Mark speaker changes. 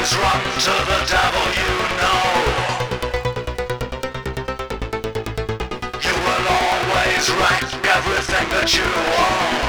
Speaker 1: always run to the devil, you know. You will always wreck everything that you own.